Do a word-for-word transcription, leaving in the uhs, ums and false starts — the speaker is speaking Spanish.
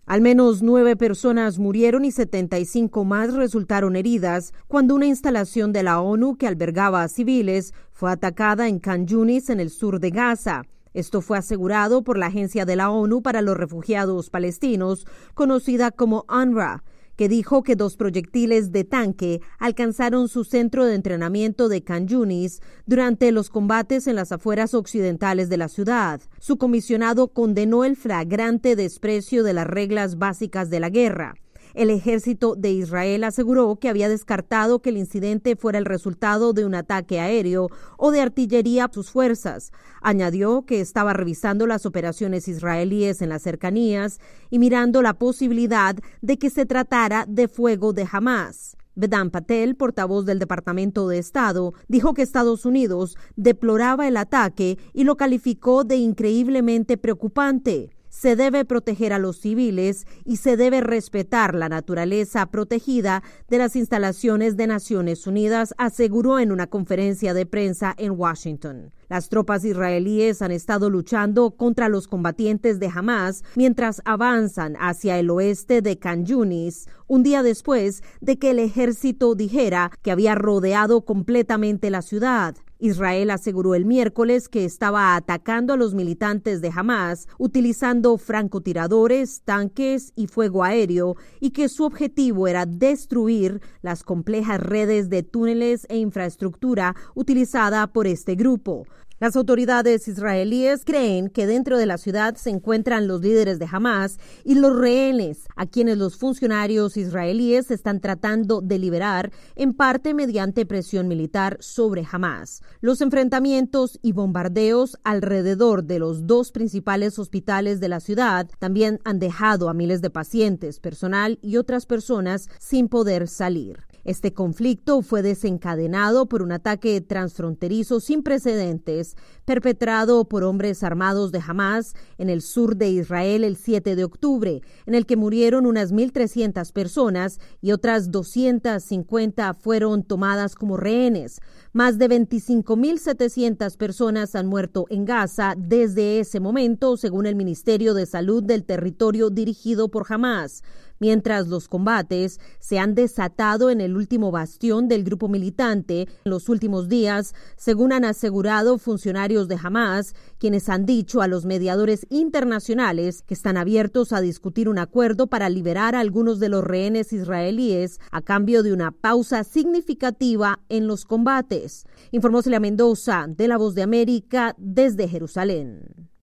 Al menos nueve personas murieron y setenta y cinco más resultaron heridas cuando una instalación de la ONU que albergaba a civiles fue atacada en Khan Yunis, en el sur de Gaza. Esto fue asegurado por la Agencia de la ONU para los Refugiados Palestinos, conocida como UNRWA, que dijo que dos proyectiles de tanque alcanzaron su centro de entrenamiento de Khan Yunis durante los combates en las afueras occidentales de la ciudad. Su comisionado condenó el flagrante desprecio de las reglas básicas de la guerra. El ejército de Israel aseguró que había descartado que el incidente fuera el resultado de un ataque aéreo o de artillería a sus fuerzas. Añadió que estaba revisando las operaciones israelíes en las cercanías y mirando la posibilidad de que se tratara de fuego de Hamás. Vedant Patel, portavoz del Departamento de Estado, dijo que Estados Unidos deploraba el ataque y lo calificó de increíblemente preocupante. Se debe proteger a los civiles y se debe respetar la naturaleza protegida de las instalaciones de Naciones Unidas, aseguró en una conferencia de prensa en Washington. Las tropas israelíes han estado luchando contra los combatientes de Hamás mientras avanzan hacia el oeste de Khan Yunis, un día después de que el ejército dijera que había rodeado completamente la ciudad. Israel aseguró el miércoles que estaba atacando a los militantes de Hamás utilizando francotiradores, tanques y fuego aéreo y que su objetivo era destruir las complejas redes de túneles e infraestructura utilizada por este grupo. Las autoridades israelíes creen que dentro de la ciudad se encuentran los líderes de Hamás y los rehenes, a quienes los funcionarios israelíes están tratando de liberar, en parte mediante presión militar sobre Hamás. Los enfrentamientos y bombardeos alrededor de los dos principales hospitales de la ciudad también han dejado a miles de pacientes, personal y otras personas sin poder salir. Este conflicto fue desencadenado por un ataque transfronterizo sin precedentes perpetrado por hombres armados de Hamás en el sur de Israel el siete de octubre, en el que murieron unas mil trescientas personas y otras doscientas cincuenta fueron tomadas como rehenes. Más de veinticinco mil setecientas personas han muerto en Gaza desde ese momento, según el Ministerio de Salud del territorio dirigido por Hamás. Mientras los combates se han desatado en el último bastión del grupo militante en los últimos días, según han asegurado funcionarios de Hamás, quienes han dicho a los mediadores internacionales que están abiertos a discutir un acuerdo para liberar a algunos de los rehenes israelíes a cambio de una pausa significativa en los combates. Informó Celia Mendoza, de La Voz de América, desde Jerusalén.